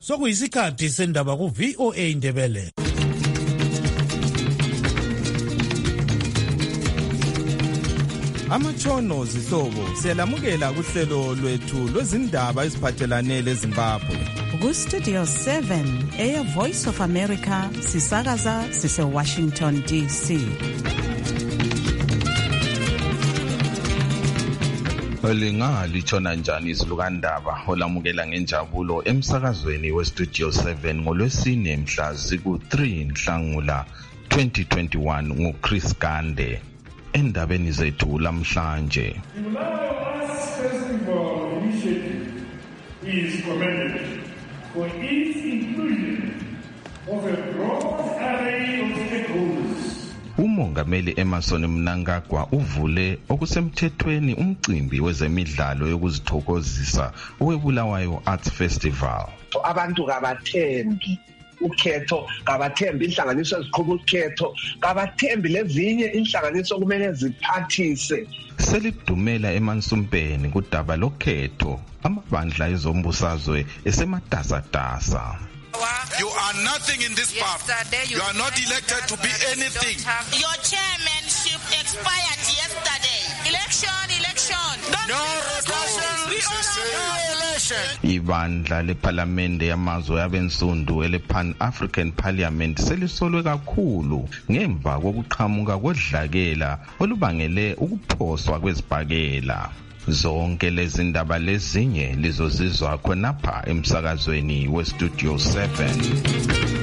Sokuyisikhathi sendaba ku VOA Indebele. Amatshono zihlobo siyalamukela kuhlelo lwethu lwezindaba eziphathelane leZimbabwe. Ku Studio 7 Air Voice of America sisakaza sise Washington DC. Olinga litshona njani izilukandaba olamukela ngenjabulo emsakazweni we Studio 7 ngolwesine mhla ziku-3 Nhlangula 2021 nguChris Gande. Endabeni zethu lamhlanje. Festival initiative is commended for its inclusion of a broad array of stakeholders. Umongameli Emmerson Mnangagwa uvule okusemthethweni umcimbi wezemidlalo yokuzithokozisa oweBulawayo Arts Festival. Abantu kabathembi ukhetho, kabathembi inhlanganiso eziqhuba ukhetho, kabathembi lezinye inhlanganiso kumele ziphathise. Selidumela eMansumpeni kudaba lokhetho amabandla ezombusazwe esematasatasa. You are nothing in this party. You are not elected to be anything. Your chairmanship expired yesterday. Election. No rotation. No election. Ibandla leParliamente yamazwe abensundu elePan-African Parliament selisolwe kakhulu ngemva kokuqhamuka kodlakela olubangele ukuphoswa kwezibhakela. Zonke lezi ndaba lezinye lizozizwa khonapha emsakazweni we Studio 7.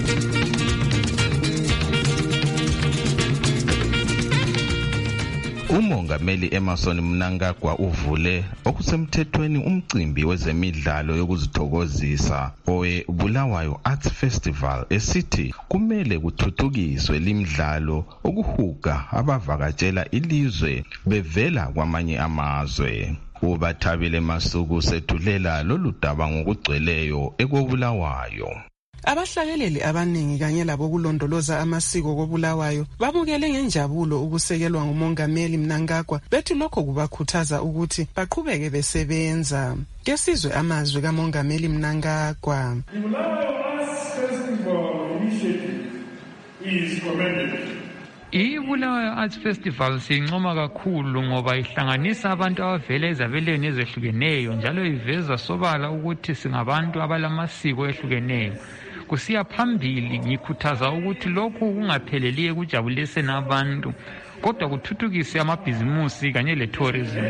Umongameli Emmerson Mnangagwa uvule okusemthethweni umcimbi wezemidlalo yokuzithokozisa oweBulawayo Arts Festival esithi kumele kuthuthukiswe limidlalo okuhuga abavakatshela ilizwe bevela kwamanye amazwe. Ubathabile Masuku sethulela lolu daba ngokugcweleyo ekoBulawayo. Abahlakeleli abaningi kanye labo kulondoloza amasiko koBulawayo babukele ngenjabulo ukusekelwa ngumongameli Mnangagwa bethi lokho kubakhuthaza ukuthi baqhubeke besebenza. Kesizwe amazwi kamongameli Mnangagwa. The Bulawayo Arts Festival initiative is commended. iBulawayo Arts Festival sincoma kakhulu ngoba ihlanganisa abantu abavela ezabelweni ezehlukeneyo njalo iveza sobala ukuthi singabantu abalamasiko ehlukeneyo. Kusiya phambili ngikhuthaza ukuthi lokhu kungapheleli kujabuliseni abantu kodwa kuthuthukise amabhizimusi kanye letourism.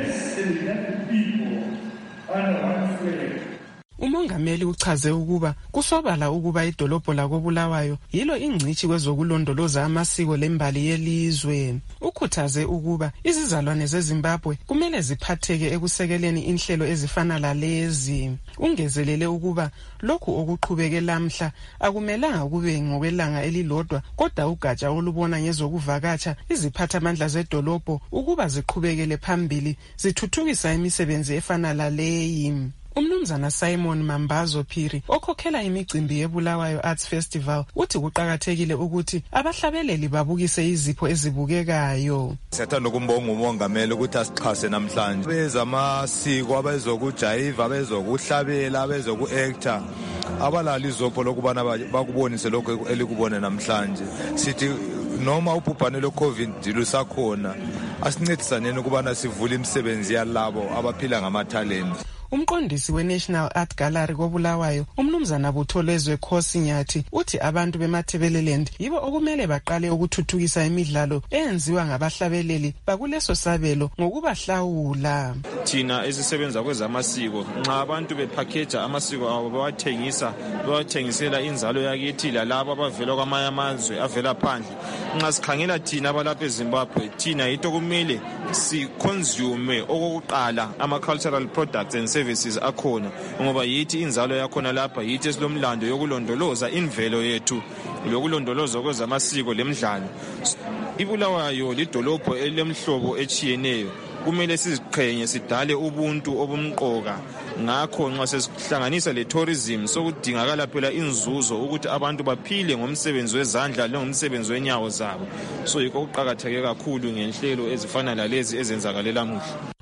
Umongameli uchaze ukuba kusobala ukuba idolobho lakoBulawayo yilo ingcithi kwezokulondoloza amasiko lembali yelizwe. Ukhuthaze ukuba izizalwane zeZimbabwe kumele ziphatheke ekusekeleni inhlelo ezifana lalezi. Ungezelele ukuba lokhu okuqhubeke lamhla akumelanga kube ngokwelanga elilodwa kodwa ugatsha olubona ngezokuvakatsha iziphathamandla zedolobho ukuba ziqhubekele phambili zithuthukisa imisebenzi efana laleyi. Umnumzana Simon Mambazo Phiri okhokhela imicimbi yeBulawayo Arts Festival uthi kuqhakathekile ukuthi abahlabeleli babukise izipho ezibukekayo. Siyathanda ukumbonga umongameli ukuthi asixhase namhlanje. Bezamasiko abezokujayiva, abezokuhlabela, abezokuactor abalala izopho lokubana bakubonise lokho elikubone namhlanje. Sithi noma ubhubhane lo-COVID lusakhona asincedisaneni ukubana sivule imisebenzi yalabo abaphila ngamathalenti. Umqondisi we-National Art Gallery koBulawayo umnumzana Butholezwe Khosinyathi uthi abantu beMathebeleland yibo okumele baqale ukuthuthukisa imidlalo eyenziwa ngabahlabeleli bakuleso sabelo ngokubahlawula. Thina esisebenza kwezamasiko nxa abantu bepakheja amasiko abo bawathengisela inzalo yakithi lalabo abavela kwamanye amazwe avela phandle. Nxa sikhangela thina abalapha eZimbabwe thina yito kumele si-consume okokuqala ama-cultural products and services akhona ngoba yithi inzalo yakhona lapha yithi esilomlando yokulondoloza imvelo yethu lokulondoloza kwezamasiko lemidlalo. iBulawayo lidolobho elemhlobo echiyeneyo kumele siziqhenye sidale ubuntu obumqoka. Ngakho nxa sesihlanganisa le-tourism sokudingakala phela inzuzo ukuthi abantu baphile ngomsebenzi wezandla lengomsebenzi wenyawo zabo. So yikho kuqhakatheke kakhulu ngenhlelo ezifana lalezi ezenzakalela namuhla.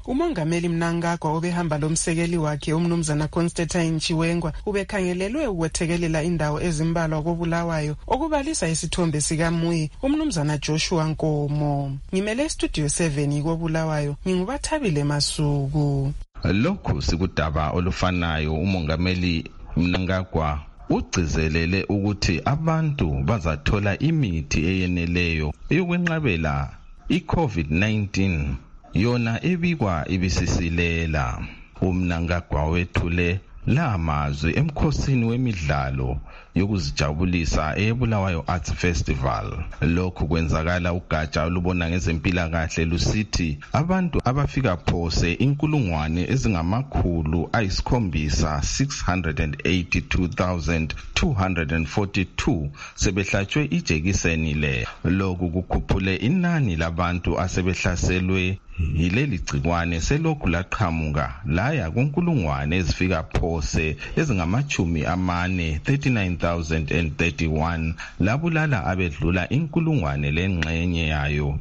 Umongameli Mnangagwa obehamba lomsekeli wakhe umnumzana Constantine Chiwengwa ubekhangelelwe ukwethekelela indawo ezimbalwa koBulawayo okubalisa isithombe sikaMuyi umnumzana Joshua Nkomo. Ngimele Studio 7 koBulawayo ngingubathabile Masuku. Lokhu sikudaba olufanayo umongameli Mnangagwa ugcizelele ukuthi abantu bazathola imithi eyeneleyo yokwenqabela iCovid-19 yona ebikwa ibisisilela. Umnangagwa wethule la mazwi emkhosini wemidlalo yokuzijabulisa eBulawayo Arts Festival. Lokhu kwenzakala ugatsha olubona ngezempilakahle lusithi abantu abafika phose 682,242 sebehlatshwe ijekiseni le. Lokhu kukhuphule inani labantu asebehlaselwe yileli gcikwane selokhu laqhamuka laya kunkulungwane ezifika phose ezingama-40 39,031 labulala abedlula inkulungwane lengxenye yayo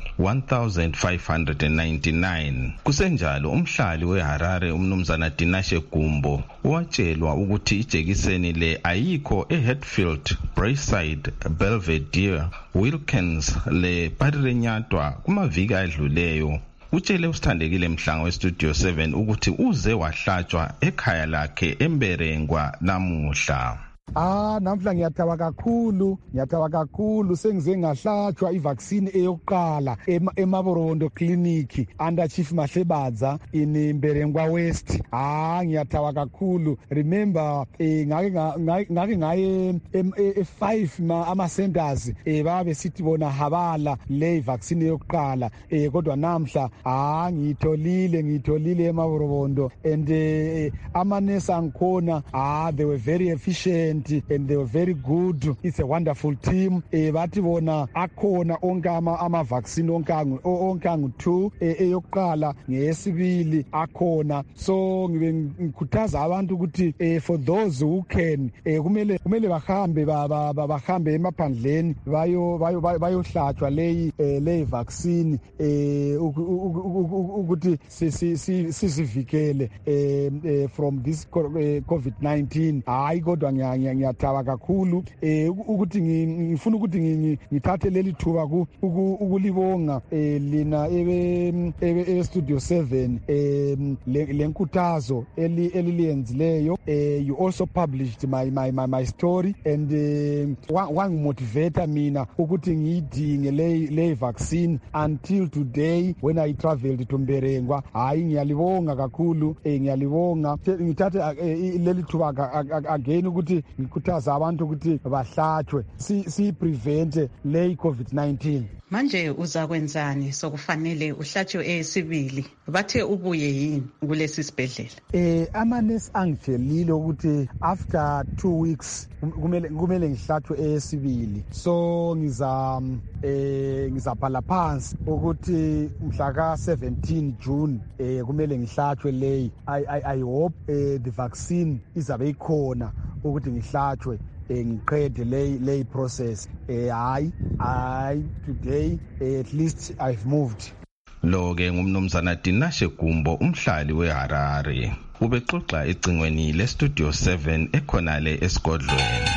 1,599. Kusenjalo umhlali weHarare umnumzana Dinashe Gumbo watshelwa ukuthi ijekiseni le ayikho eHatfield, Braeside, Belvedere, Wilkins le Parirenyatwa kumaviki adluleyo. Utshele usithandekile Mhlanga weStudio 7 ukuthi uze wahlatshwa ekhaya lakhe eMberengwa namuhla. Namhla ngiyathaba kakhulu sengize ngahlatshwa ivaccine eyokuqala eMaborondo Clinic under Chief Mahlebadza in Mberengwa West. Ngiyathaba kakhulu. Remember ngake ngaye 5 ama centers babe sithi bona habala le vaccine eyokuqala kodwa namhla ngiyitholile eMaborondo and amanesi angikhona they were very efficient and they were very good. It's a wonderful team. Bathi bona akhona onke ama vaccine onke angu-2 eyokuqala ngeyesibili akhona. So ngikhuthaza abantu ukuthi for those who can kumele bahambe emaphandleni bayohlatshwa le vaccine ukuthi sizivikele from this COVID-19. Hayi kodwa ngiyathaba kakhulu ukuthi ngifuna ukuthi ngithathe leli thuba ukulibonga lina Studio 7 lenkuthazo eliliyenzileyo. You also published my story and wangimotivate mina ukuthi ngiyidinge le vaccine until today when I traveled to Mberengwa. Hayi ngiyalibonga kakhulu, ngiyalibonga. Ngithathe leli thuba again ukuthi ngikhuthaza abantu ukuthi bahlatshwe si prevent le COVID-19. Manje uzakwenzani sokufanele uhlatshwe esibili? Bathe ubuye yini kulesi sibhedlela? Amanesi angitshelile ukuthi after 2 weeks kumele ngihlatshwe esibili. So ngizabhala phansi ukuthi mhla ka 17 June kumele ngihlatshwe le. I hope the vaccine izabe ikhona ukuthi ngihlatshwe ngiqede le process. Today at least I've moved. Lo ke ngumnumzana Dinashe Gumbo umhlali weHarare ubexoxa ecingweni leStudio 7 ekhonale esigodlweni.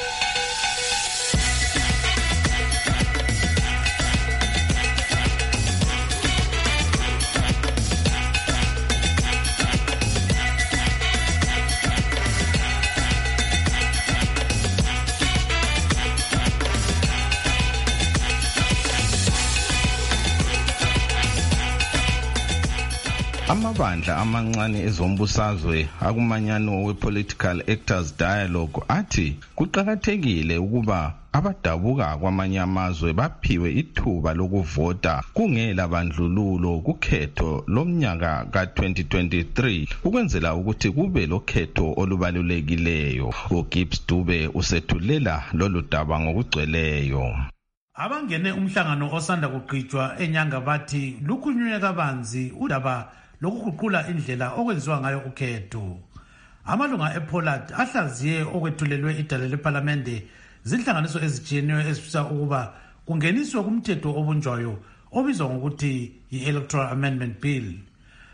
Amabandla amancane ezombusazwe akumanyano we-Political Actors Dialogue athi kuqakathekile ukuba abadabuka kwamanye amazwe baphiwe ithuba lokuvota kungela bandlululo kukhetho lomnyaka ka-2023 ukwenzela ukuthi kube lokhetho olubalulekileyo. uGibbs Dube usethulela lolu daba ngokugcweleyo. Abangene umhlangano osanda kuqhutshwa enyanga bathi lukhulunywe kabanzi udaba lokuguqula indlela okwenziwa ngayo ukhetho. Amalunga ePollard ahlaziye okwethulelwe idale leParlamente zinhlanganiso ezitshiyeneyo ezifisa ukuba kungeniswe kumthetho obunjwayo obizwa ngokuthi i-Electoral Amendment Bill.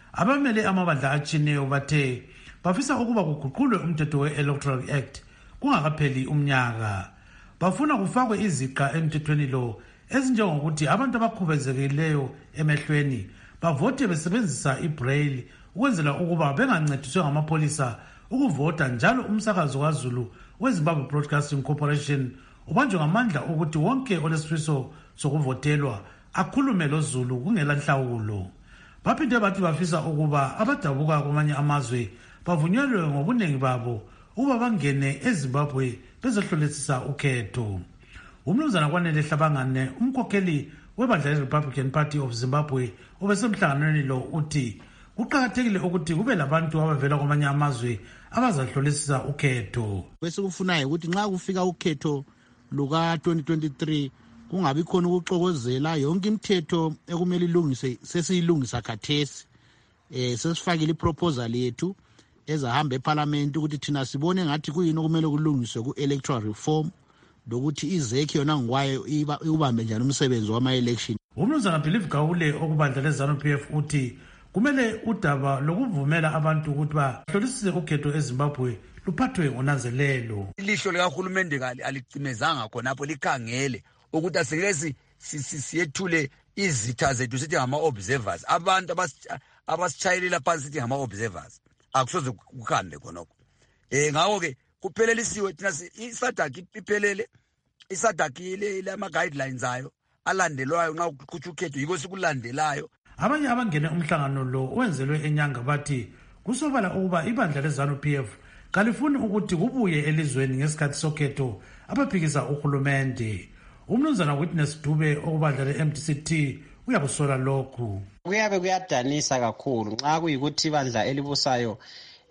Abamele amabandla atshineyo bathe bafisa ukuba kuguqulwe umthetho we-Electoral Act kungakapheli umnyaka. Bafuna kufakwe iziqa emthethweni lo ezinjengokuthi abantu abakhubezekileyo emehlweni bavote besebenzisa ibraille ukwenzela ukuba bengancediswe ngamapolisa ukuvota, njalo umsakazo kaZulu weZimbabwe Broadcasting Corporation ubanjwe ngamandla ukuthi wonke olesifiso sokuvotelwa akhulume loZulu kungela nhlawulo. Baphinde bathi bafisa ukuba abadabuka kwamanye amazwe bavunyelwe ngobuningi babo ukuba bangene eZimbabwe bezohlolisisa ukhetho. Umnumzana Kwanele Hlabangane, umkhokheli webandla le-Republican Party of Zimbabwe, obesemhlanganweni lo uthi kuqakathekile ukuthi kube labantu abavela kwamanye amazwe abazahlolisisa ukhetho. Bese kufunayo ukuthi nxa kufika ukhetho luka 2023 kungabi khona ukuxokozela, yonke imithetho ekumele ilungiswe sesiyilungisa khathesi. Sesifakile iproposal yethu ezahamba eParliament ukuthi thina sibone ngathi kuyini okumele kulungiswe ku-electoral reform lokuthi izekhe yona ngwayo ikubambe njani umsebenzi wama-election. Umnumzana Believe Gawule okubandla le-ZANU-PF uthi kumele udaba lokuvumela abantu ukuthi bahlolisise ukhetho eZimbabwe luphathwe ngonanzelelo. Ilihlo likahulumende alicimezanga khonapho, likhangele ukuthi asingeke siyethule izitha zethu sithi ngama-observers, abantu abasitshayelela phansi sithi ngama-observers. Akusoze kuhambe khonokho. Ngakho-ke kuphelelisiwe thina isadaki iphelele, isadaki ile ama-guidelines ayo alandelwayo nxa kuqhutshwa ukhetho yiko sikulandelayo. Abanye abangene umhlangano lo owenzelwe eNyanga bathi kusobala ukuba ibandla le-ZANU-PF kalifuni ukuthi kubuye elizweni ngesikhathi sokhetho abaphikisa uhulumende. Umnumzana Witness Dube okubandla le-MDCT uyakusola lokhu. Kuyabe kuyadanisa kakhulu nxa kuyikuthi ibandla elibusayo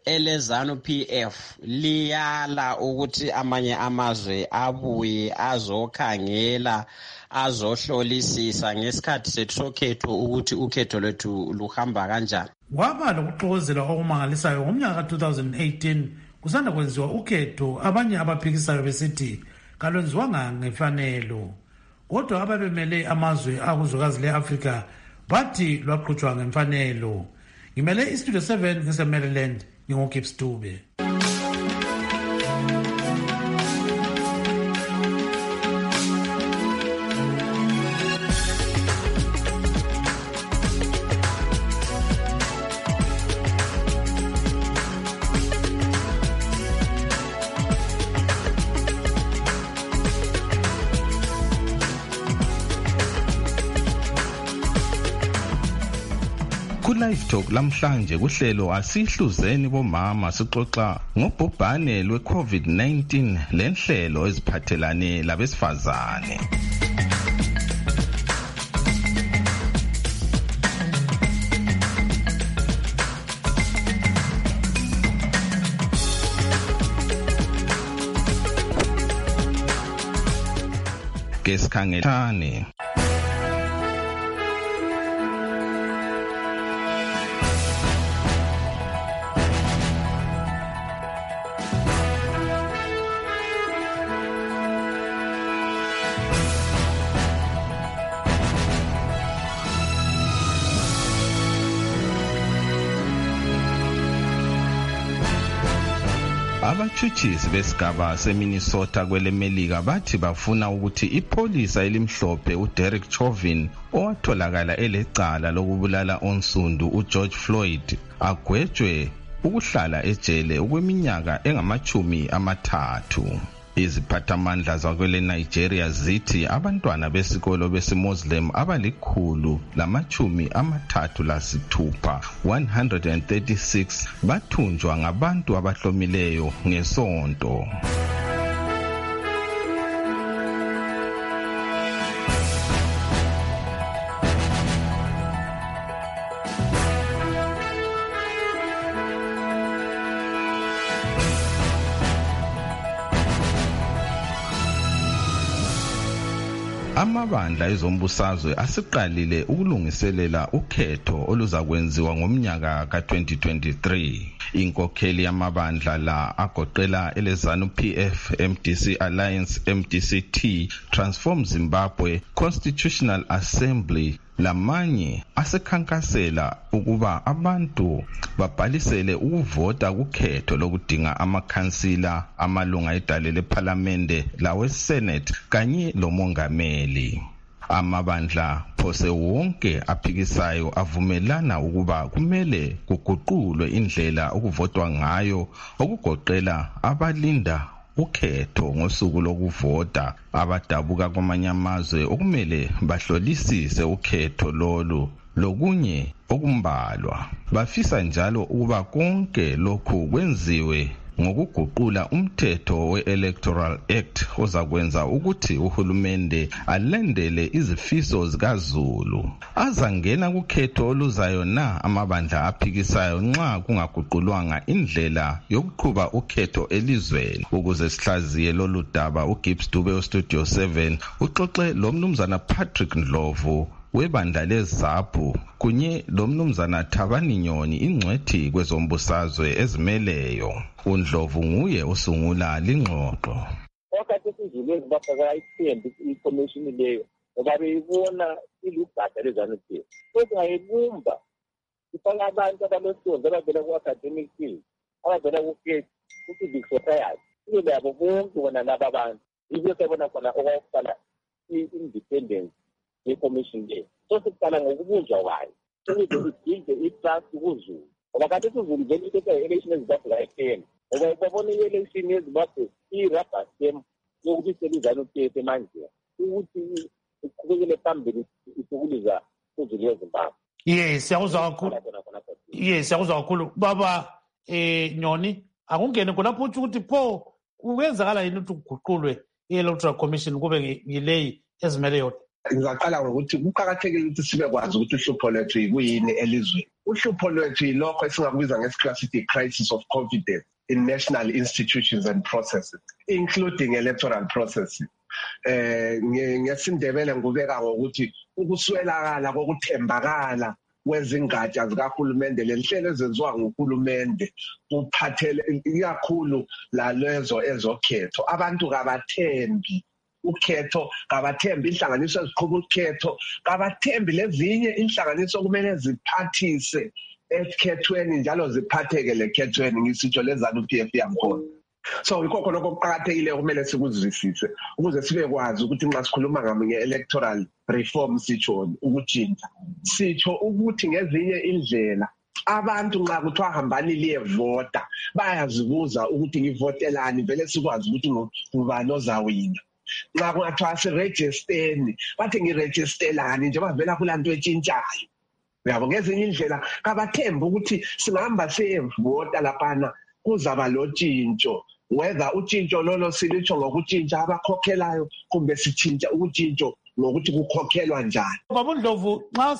ele-ZANU-PF liyala ukuthi amanye amazwe abuye azokhangela azohlolisisa ngesikhathi sethu sokhetho ukuthi ukhetho lwethu luhamba kanjani. Kwaba lokuxokozela okumangalisayo ngomnyaka ka-2018 kusanda kwenziwa ukhetho, abanye abaphikisayo besithi kalwenziwanga ngefanelo, kodwa ababemele amazwe akuzwekazi le-Afrika bathi lwaqhutshwa ngemfanelo. Ngimele iStudio 7 ngise-Maryland, nginguGibbs Dube. Live Talk lamhlanje kuhlelo asihluzeni bomama sixoxa ngobhubhane lwe-COVID-19 lenhlelo eziphathelane labesifazane. Kesikhangelane abatshutshisi besigaba seMinnesota kwelemelika bathi bafuna ukuthi ipolisa elimhlophe uDerek Chauvin owatholakala elecala lokubulala onsundu uGeorge Floyd agwetshwe ukuhlala ejele okweminyaka engama-30. Iziphathamandla zakwele Nigeria zithi abantwana besikolo besiMuslim abali136 136 bathunjwa ngabantu abahlomileyo ngesonto. Amabandla ezombusazwe asiqalile ukulungiselela ukhetho oluzakwenziwa ngomnyaka ka-2023. Inkokheli yamabandla la agoqela eleZANU PF, MDC Alliance, MDC-T, Transform Zimbabwe, Constitutional Assembly lamanye asekhankasela ukuba abantu babhalisele ukuvota kukhetho lokudinga amakhansila, amalunga edale lePhalamende lawe Senate kanye lomongameli. Amabandla phose wonke aphikisayo avumelana ukuba kumele kuguqulwe indlela ukuvotwa ngayo, okugoqela abalinda ukhetho ngosuku lokuvota, abadabuka kwamanye amazwe okumele bahlolisise ukhetho lolu lokunye okumbalwa. Bafisa njalo ukuba konke lokhu kwenziwe ngokuguqula umthetho we-Electoral Act ozakwenza ukuthi uhulumende alendele izifiso zikaZulu. Azangena kukhetho oluzayo na amabandla aphikisayo nxa kungaguqulwanga indlela yokuqhuba ukhetho elizweni? Ukuze sihlaziye lolu daba, uGibbs Dube Studio 7 uxoxe lomnumzana Patrick Ndlovu webandla leZAPU kunye lomnumzana Thabani Nyoni, ingcwethi kwezombusazwe ezimeleyo. uNdlovu nguye osungula lingxoxo. Wakati sizulwe ngibafaka ithemba iCommission leyo ngoba beyibona ilugada leZANU PF. Kodwa ngayibumba ifaka abantu abalohlonze abavela ku-academic field, abavela ku-faith, ku-civic society. Ibe labo bonke bona laba abantu. Yibo sebona khona okwakufana i-independence ye-commission leyo. So siqala ngokubuzwa kwayo. Ukuze igcinde i-trust kuZulu. Ngoba kade siZulu vele ithetha i-election eZimbabwe la-10. Ngoba babona i-election yeZimbabwe i-rubber stamp yokuthi seliZANU PF manje. Ukuthi iqhubekele phambili isukuluza uZulu weZimbabwe. Yes, siyakuzwa kakhulu. Yes, siyakuzwa kakhulu. Baba Nyoni, akungene kulapho uthi ukuthi pho kwenzakala yini ukuthi kuguqulwe i-Electoral Commission kube yileyi ezimele yodwa? Ngizaqala ngokuthi kuqakathekile ukuthi sibe kwazi ukuthi uhlupho lwethu yikuyini elizweni. Uhlupho lwethu yilokho esingakubiza ngesikhathi crisis of confidence in national institutions and processes, including electoral processes. Ngesindebele ngubeka ngokuthi ukuswelakala kokuthembakala kwezingatsha zikahulumende lenhlelo ezenziwa nguhulumende kuphathele ikakhulu lalezo ezokhetho. Abantu kabathembi ukhetho, kabathembi inhlanganiso eziqhuba ukhetho, kabathembi lezinye inhlanganiso kumele ziphathise ekhethweni njalo ziphatheke lekhethweni, ngisitsho leZANU PF yakhona. So ikho lokho kuqhakathekile kumele sikuzwisise ukuze sibe kwazi ukuthi nxa sikhuluma nge-electoral reform sitsho ukutshintsha, sitsho ukuthi ngezinye indlela abantu nxa kuthiwa hambani liyevota bayazibuza ukuthi ngivotelani, vele sikwazi ukuthi ngubani ozawina. Nxa kungathiwa sirejisteni bathi ngiregistelani nje bavela kulanto etshintshayo. Yabo ngezinye indlela kabathemba ukuthi singahamba siyevota laphana kuzaba lotshintsho, whether utshintsho lolo silitsho ngokutshintsha abakhokhelayo kumbe sitshintsha utshintsho ngokuthi kukhokhelwa njani. Baba Ndlovu, nxa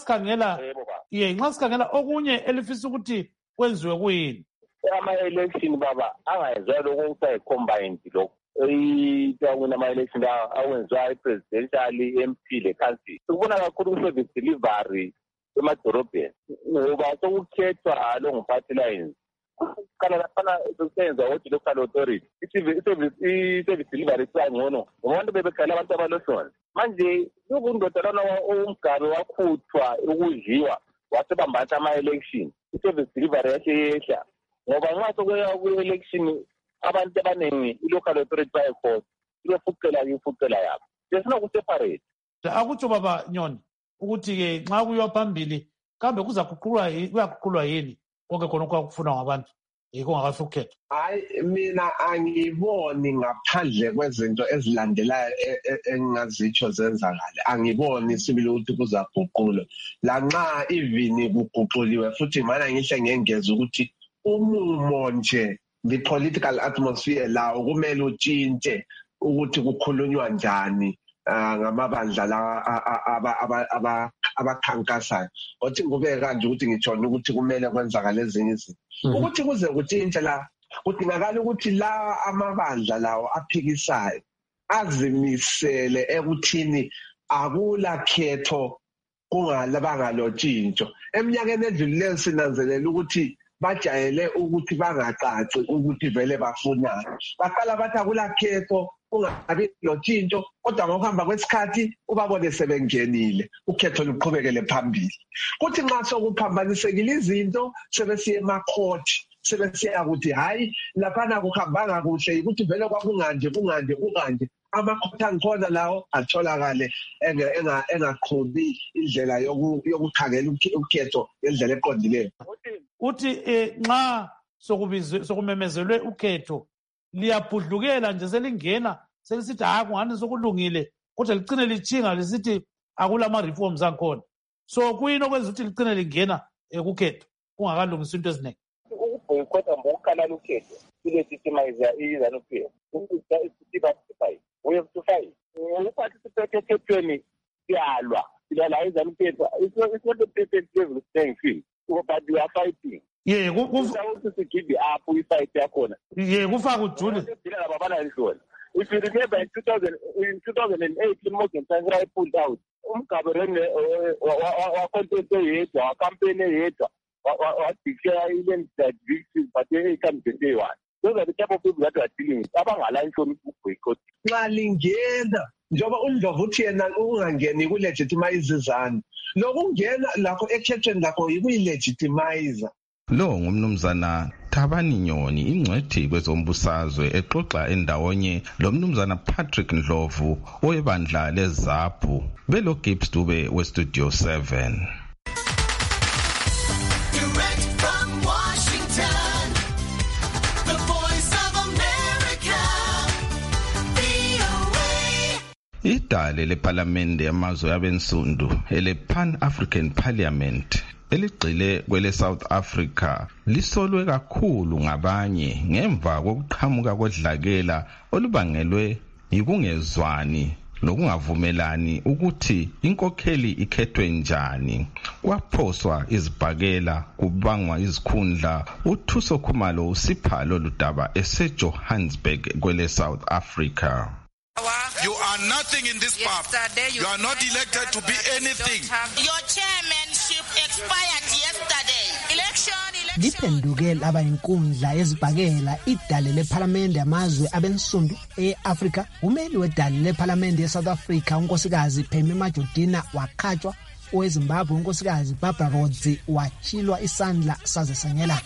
sikhangela okunye elifisa ukuthi kwenziwe kuyini? Ama-election baba angayezwa lokho kusayi-combined lokho. Kuyawina ama-election awenziwa i-presidential, MP le-council. Sikubona kakhulu ku-service delivery emadorobheni ngoba sokukhethwa lo nguparty lines. Kala laphana sokusenza ukuthi local authority i-service delivery sangcono ngoba abantu bebekhala abantu abalohlonze. Manje lokundodelana umgabe wakhuthwa ukudliwa wasebambatha ama-election, i-service delivery yehla ngoba nxa sokuya ku-election abantu abaningi i-local authority bayekhona ifucela yabo. Sesinokuseparate. Akutsho Baba Nyoni ukuthi-ke nxa kuyiwa phambili kambe kuyaguqulwa yini konke khona okwakufunwa ngabantu kungakafi ukhetho? Hayi, mina angiboni ngaphandle kwezinto ezilandelayo engingazitsho zenzakale. Angiboni sibili ukuthi kuzaguqulwa. Lanxa even kuguquliwe futhi mana ngihle ngengeza ukuthi umumo nje, the political atmosphere lawo kumele utshintshe ukuthi kukhulunywa njani ngamabandla la abakhankasayo. Othi ngube kanje ukuthi ngitshona ukuthi kumele kwenzakala ezinye izinto. Ukuthi kuze kutshintshe la kudingakala ukuthi la amabandla lawo aphikisayo azimisele ekuthini akula khetho kungalabanga lotshintsho. Eminyakeni edlulileyo sinanzelela ukuthi bajayele ukuthi bangacaci ukuthi vele bafunani. Baqala bathi akulakhetho kungabi lothinto kodwa ngokuhamba kwesikhathi ubabone sebengenile ukhetho luqhubekele phambili. Kuthi nxa sokuphambanisekile izinto sebesiye emakhoti sebesiya ukuthi hayi laphana kuhambanga kuhle ukuthi vele kunganje amakhoti angikhona lawo atholakale engaqhubi indlela yokukhangela ukhetho ngendlela eqondileyo. Uthi nxa sokumemezelwe ukhetho liyabhudlukela nje selingena selisithi kungani sokulungile kodwa ligcine lichinga lisithi akulama reforms akhona. So kuyini okwenza ukuthi ligcine lingena kukhetho kungakalungiswa into eziningi. Ukukhoda ngokukhala ukhetho ilegitimize iZANU-PF ukuthi we have to fight. Participate ekhethweni siyalwa iZANU-PF. It's not a perfect level playing field, but we are fighting. Yeah, to give up we fight yakhona. Yeah, kufaka ujule. If you remember in 2008 Morgan Tsvangirai pulled out. Umgaberene wa content yedwa, wa campaign yedwa, wa declare even that victims but they come to day one. Those are the type of people that we are dealing with. Abangala inhloni boycott. Nxa lingena njoba uNdlovu uthi yena ungangeni ku-legitimize izanu. Lokungena lakho ekhethweni lakho yikuyi-legitimize. Lo ngumnumzana Thabani Nyoni ingcwethi kwezombusazwe exoxa endawonye lo mnumzana Patrick Ndlovu oyebandla leZAPU belo Gibbs Dube we Studio 7. Idale leParliament yamazwe abensundu ele Pan-African Parliament eligxile kwele South Africa lisolwe kakhulu ngabanye ngemva kokuqhamuka kodlakela olubangelwe yikungezwani nokungavumelani ukuthi inkokheli ikhethwe njani. Kwaphoswa izibhakela kubangwa izikhundla. uThuso Khumalo usipha lolu daba eseJohannesburg kwele South Africa. You are nothing in this pub. You are not elected to be anything. Your chairmanship expired yesterday. Election. Liphenduke laba inkundla yezibhakela idale leParliament yamazwe abensundu eAfrica. Umeli wedale leParliament yeSouth Africa unkosikazi Phemi Majortina wakhatshwa. OweZimbabwe unkosikazi Barbara Rhodes wachilwa isandla saze sanyela.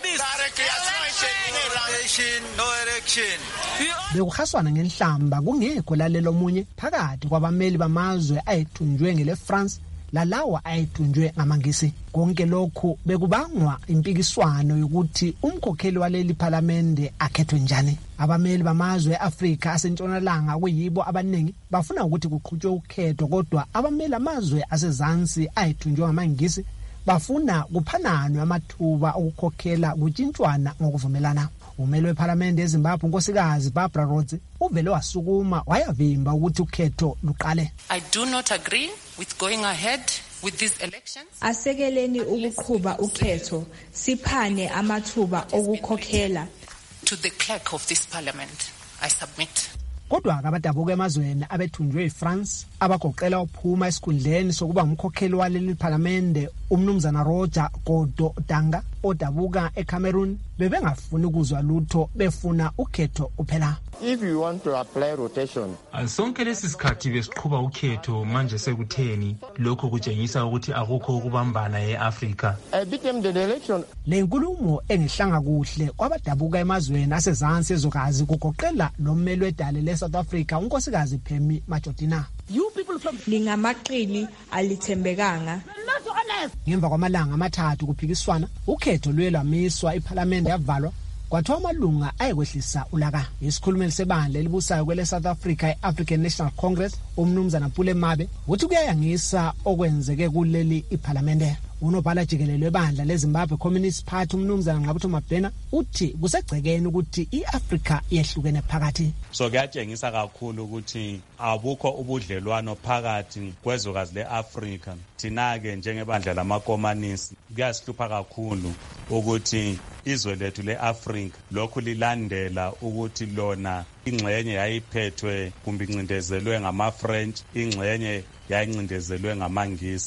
No election. Bekuhaswana ngenhlamba kungekho lalelo omunye phakathi kwabameli bamazwe ayethunjwe ngele France lalawa ayethunjwe ngamangisi. Konke lokhu bekubangwa impikiswano yokuthi umkhokheli waleli Parliament akhethwe njani. Abameli bamazwe eAfrica asentshonalanga kuyibo abaningi bafuna ukuthi kuqhutshwe ukhetho kodwa abameli amazwe asezansi ayethunjwe ngamangisi bafuna kuphananwe amathuba okukhokhela kutshintshwana ngokuvumelana. Umeli weParliament yeZimbabwe unkosikazi Barbara Rhodes uvele wasukuma wayavimba ukuthi ukhetho luqale. I do not agree with going ahead with these elections. Asekeleni ukuqhuba ukhetho siphane amathuba okukhokhela. To the clerk of this parliament I submit. Kodwa abadabuka emazweni abethunjwe eFrance abagoqela uphuma esikhundleni sokuba umkhokheli waleli Parliament umnumzana Roger Godo Danga odabuka eCameroon bebengafuni ukuzwa lutho befuna ukhetho kuphela. If you want to apply rotation, sonke lesi sikhathi besiqhuba ukhetho manje sekutheni lokho kutshengisa ukuthi akukho ukubambana eAfrica. The election. Lenkulumo engihlanga kuhle kwabadabuka emazweni asezansi ezokazi kugoqela nomeli wedale leSouth Africa unkosikazi Phemi Majortina. You people from lingamaqili alithembekanga. Ngemva kwamalanga amathathu kuphikiswana ukhetho lwelamiswa iParliament yavalwa kwathiwa amalunga ayekwehlisa ulaka. Isikhulumeli sebandla elibusayo kwele South Africa iAfrican National Congress umnumzana Pule Mabe uthi kuyayangisa okwenzeke kuleli iParliament. Unobhala jikelele webandla leZimbabwe Communist Party umnumzana Ngqabutho Mabhena uthi kusegcekeni ukuthi iAfrica yehlukene phakathi. So kuyatshengisa kakhulu ukuthi abukho ubudlelwano phakathi kwezokazi leAfrica. Thina ke njengebandla lamakomanisi kuyasihlupha kakhulu ukuthi izwe lethu leAfrica lokhu lilandela ukuthi lona ingxenye yayiphethwe kumbe incindezelwe ngamaFrench, ingxenye yayincindezelwe ngamangisi.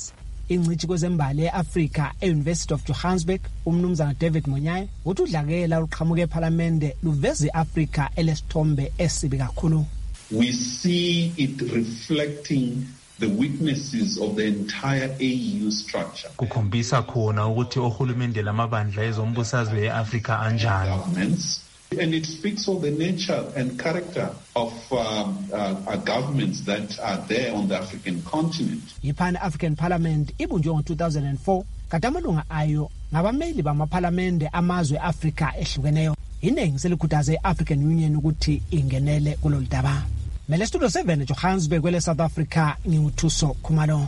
ingcithi kwezembali e-Afrika e-University of Johannesburg umnumzana David Monyaye uthi udlakela luqhamuke eParliamente luveze iAfrika elesithombe esibi kakhulu. We see it reflecting the weaknesses of the entire AU structure. Kukhombisa khona ukuthi ohulumende lamabandla ezombusazwe eAfrika anjani. And it speaks of the nature and character of governments that are there on the African continent. I-Pan-African Parliament ibunjwe ngo-2004 kanti amalunga ayo ngabameli bamaphalamende amazwe e-Afrika ehlukeneyo. Iningi selikhuthaze i-African Union ukuthi ingenele kulolu daba. Mele Studio 7 Johannesburg kwele South Africa nginguthuso Khumalo.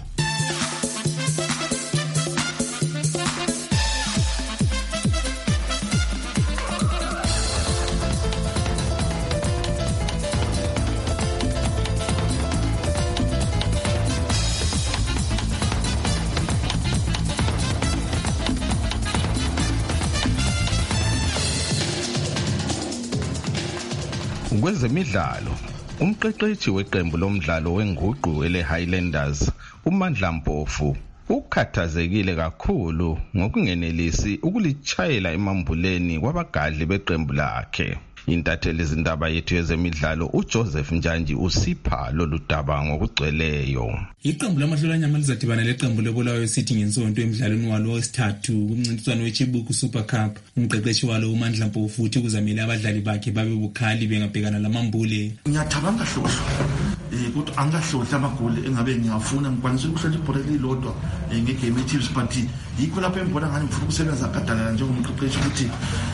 Kwezemidlalo umqeqeshi weqembu lomdlalo wenguqu ele-Highlanders uMandla Mpofu ukhathazekile kakhulu ngokungenelisi ukulitshayela emambuleni kwabagadli beqembu lakhe. Intatheli izindaba yethu yezemidlalo uJoseph Njanji usipha lolu daba ngokugcweleyo. Iqembu lamahlolanyama lizadibana leqembu lebulawayo City ngensonto emidlalweni walo wesithathu kumncintiswano weChibuku Super Cup. Umqeqeshi walo uMandla Mpofu futhi kuzamela abadlali bakhe babe bukhali bengabhekana lamambule. Ngiyathabanga hlohlo kodwa angahlohla amagoli engabe ngiyafuna ngikwanisa ukuhlola ibhola lilodwa ngegame teams but yikho lapho embona ngani ngifuna ukusebenza gadalana njengomqeqeshi ukuthi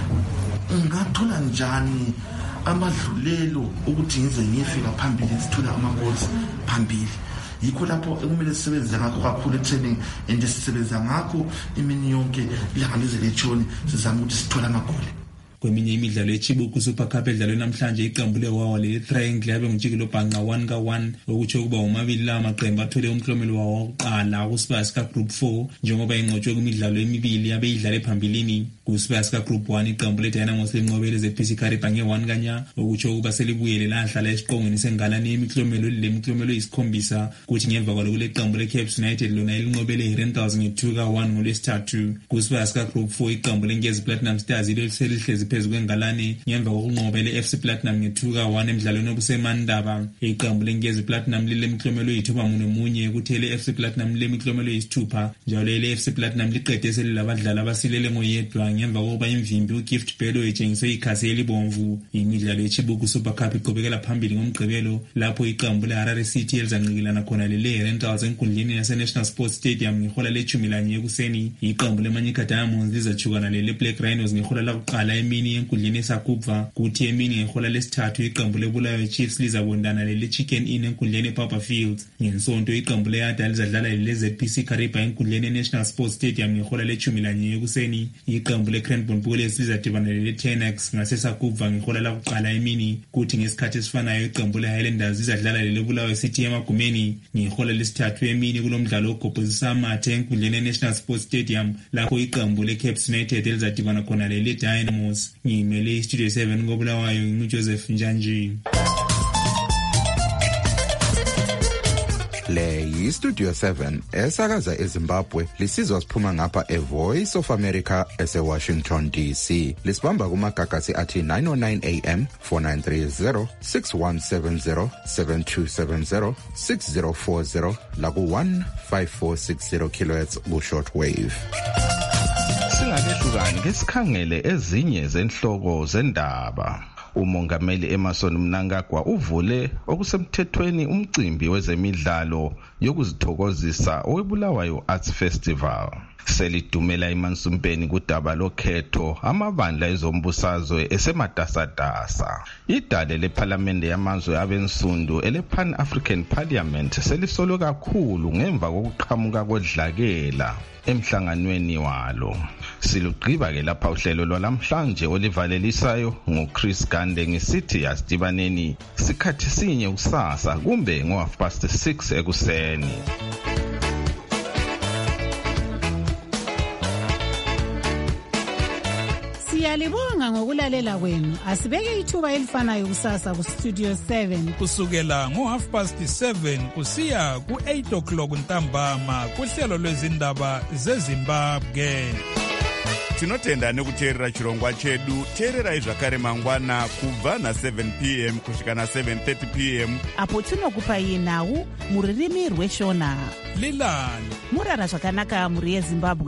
ngathola njani amadlulelo ukuthi ngize ngifika phambili sithole ama-goals phambili. Yikho lapho ekumele sisebenze ngakho kakhulu e-training and sisebenza ngakho imini yonke ilanga lize letshoni sizama ukuthi sithole amagoli. Kweminye imidlalo yeChibuku Super Cup edlalwe namhlanje iqembu lewawa le-Triangle yabe ngujikelo bhanqa 1-1 okutsho ukuba umabili la maqembu athole umklomelo wawo wokuqala kuSpurs Group 4 njengoba ingqotshwe kwimidlalo emibili yabe idlale phambilini. KuSpurs Group 1 iqembu leDynamos linqobele zePC Kariba nge-1 kanya okutsho ukuba selibuyele lahlala esiqongweni sengalane yemiklomelo lemiklomelo yisikhombisa kuthi ngemva kwalokho leqembu leCaps United lona elinqobele iRentals nge-2-1 ngolwesithathu. KuSpurs Group 4 iqembu leNgezi Platinum Stars lihlezi phezu kwengalane ngemva kokunqoba le-FC Platinum nge-2-1 emidlalweni obusemandaba. Iqembu leNgezi Platinum lilemiklomelo yi-3-1 kuthi le-FC Platinum lilemiklomelo yi-6 njalo le-FC Platinum liqede selilabadlali abasilele ngoyedwa ngemva kokuba imvimbi uGift Bello etshengise ikhasi elibomvu. Imidlalo yeChibuku Super Cup iqhubekela phambili ngomgqibelo lapho iqembu leHarare City elizanqikelana khona le-Rentals enkundleni yaseNational Sports Stadium ngehola le-11 ekuseni. Iqembu leManyika Diamonds lizajukana le-Black Rhinos ngehola lakuqala emini enkundleni eSakubva kuthi emini ngehola lesithathu iqembu lebulawayo Chiefs lizabondana le-Chicken Inn enkundleni ePapa Fields. Ngensonto iqembu le-Yada lizadlala le-ZPC Kariba enkundleni eNational Sports Stadium ngehola le-11 ekuseni. Iqembu le-Cranbourne Bullets lizadibana le-Tenax ngaseSakubva ngehola lakuqala emini kuthi ngesikhathi esifanayo iqembu le-Highlanders lizadlala le-Bulawayo City emagumeni ngehola lesithathu emini kulomdlalo ogobhozisa amathe enkundleni eNational Sports Stadium lapho iqembu le-Caps United elizadibana khona le-Dynamos. Ngimele iStudio 7 koBulawayo nginguJoseph Njanji. Le yiStudio 7 esakaza eZimbabwe lisizwa siphuma ngapha eVoice of America eseWashington DC. Lisibamba kumagagasi athi 909 AM 4930 6170 7270 6040 laku 15460 kHz ku shortwave. Singakehlukani ngesikhangele ezinye zenhloko zendaba. Umongameli Emmerson Mnangagwa uvule okusemthethweni umcimbi wezemidlalo yokuzithokozisa owebulawayo Arts Festival. Selidumela imansumpeni kudaba lokhetho amabandla ezombusazwe esematasatasa. Idale leParliament yamazwe abensundu ele-Pan African Parliament selisolwe kakhulu ngemva kokuqhamuka kodlakela emhlanganweni walo. Silugqiba ke lapha uhlelo lwalamhlanje olivalelisayo ngoChris Gande ngisithi asidibaneni sikhathi sinye kusasa kumbe ngo6 ekuseni. Siyalibonga ngokulalela kwenu. Asibeke ithuba elifanayo kusasa ku Studio 7 kusukela ngo7:30 kusiya ku8 o'clock ntambama kuhlelo lwezindaba zeZimbabwe. Tinotenda nekuteerera chirongwa chedu. Teererai zvakare mangwana kubva na7 p.m. kusvika na7:30 p.m. apo tinokupai nhau muririmi rweshona. Lilani murara zvakanaka muri yeZimbabwe.